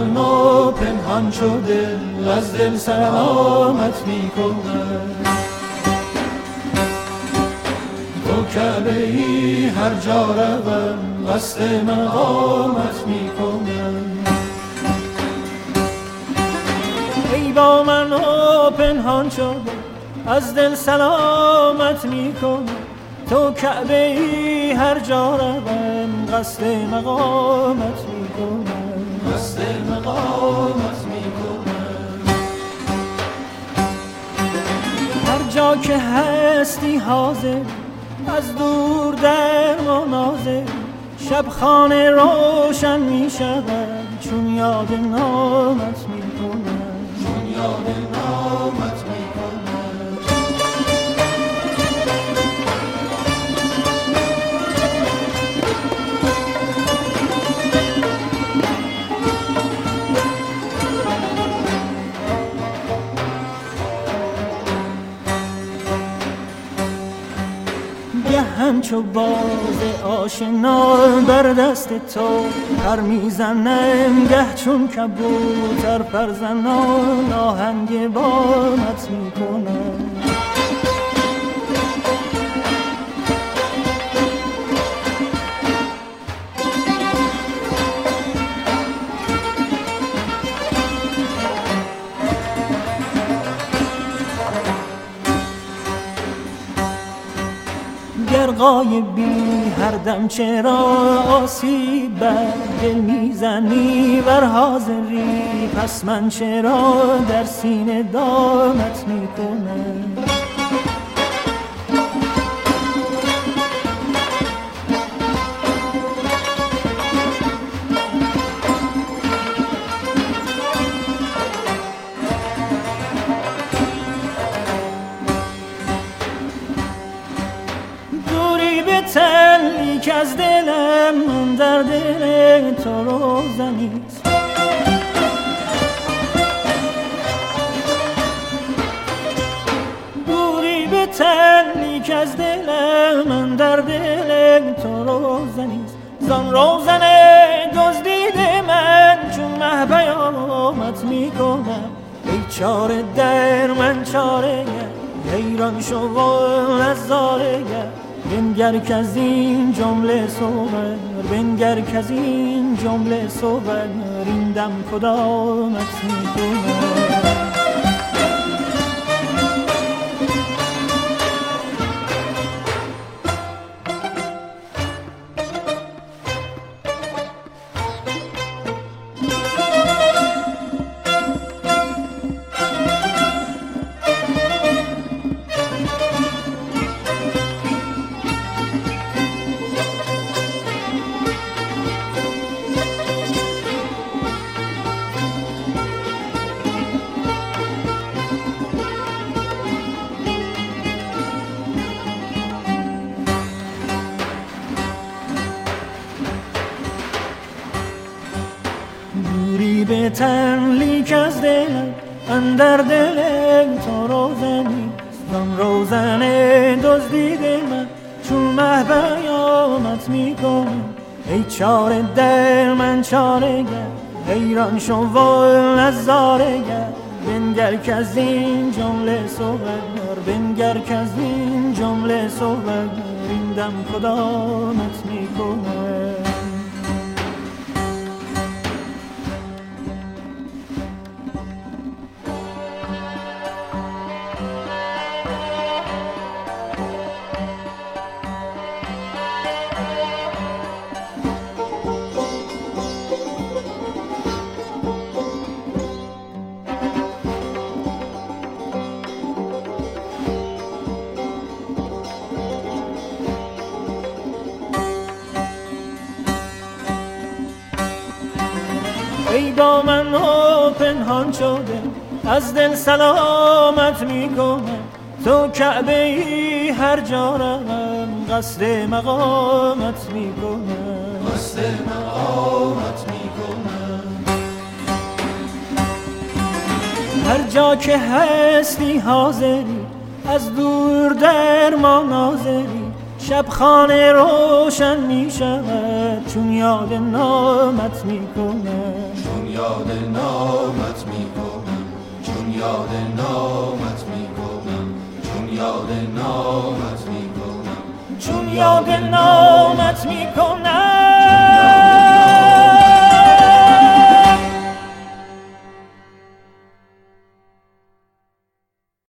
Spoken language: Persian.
من و پنهان شده از دل سلامت میکنم. تو کعبه ای هر جا روم قصد مقامت میکنم. ای با من و پنهان شده از دل سلامت میکنم. تو کعبه ای هر جا روم قصد مقامت میکنم. قصد مقامت میکنم. هر جا که هستی حاضر از دور در مناظر شب خانه روشن می شود چون یاد نامت می کنم. چون یاد نامت می کنم. همچو باز آشنا بر دست تو پر میزنم گه چون کبوتر پرزنان آهنگ بامت میکنم. گر غایبی هر دم چرا آسیب بر دل میزنی ور حاضری پس من چرا در سینه دامت میکنم. تلی که از دلم در دل تو روزنیست. دوری به تلی که از دلم در دل تو روزنیست. زان روزن دزدیده من چون مه پیامت میکنم. ای چاره در من چاره حیران شو و نظاره بنگر که از این جمله صور بنگر که از این جمله صور این دم کدامت میکنم. به تنلیک از دلم اندر دل تو روزنی زن روزن دزدیده من چون مه پیامت میکنم. ای چاره در من چاره گر حیران شو و نظاره گر بنگر که از این جمله صور بنگر که از این جمله صور این دم کدامت میکنم. ای با من و پنهان شده از دل سلامت میکنم. تو کعبه ای هر جا روم قصد مقامت میکنم. قصد مقامت میکنم. هر جا که هستی حاضری از دور در ما ناظری شب خانه روشن می شود چون یاد نامت می کنم. یاد نامت میکنم، چون یاد نامت میکنم، چون یاد نامت میکنم، چون یاد نامت میکنم.